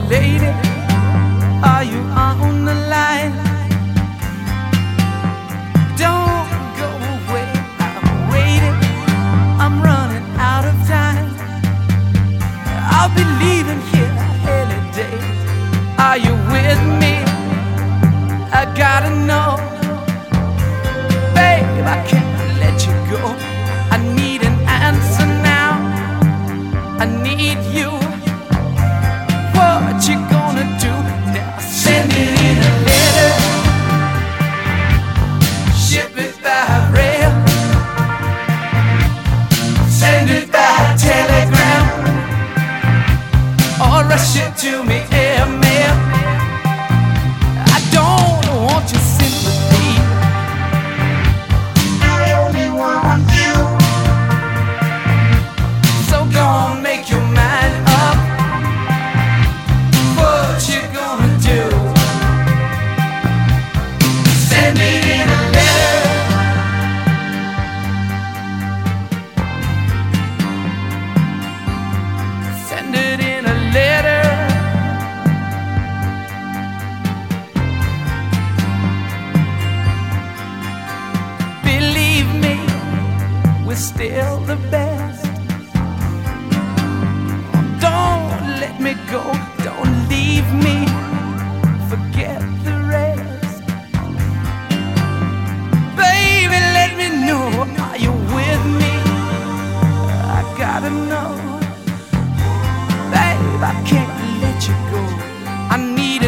Lady, are you on the line? Don't go away, I'm waiting, I'm running out of time. I'll be leaving here any day. Are you with me? I gotta know. Babe, I can't let you go. I need an answer now. I need you. What you gonna do now? Send it in a letter, ship it by rail, send it by telegram, or rush it to me airmail. I don't want your sympathy, I only want you. So go on, make your mind up. What you gonna do? Send it in a letter, send it in a letter. Believe me, we're still the best. Don't let me go, don't leave me, forget the rest. Baby, let me know, are you with me? I gotta know. Babe, I can't let you go. I need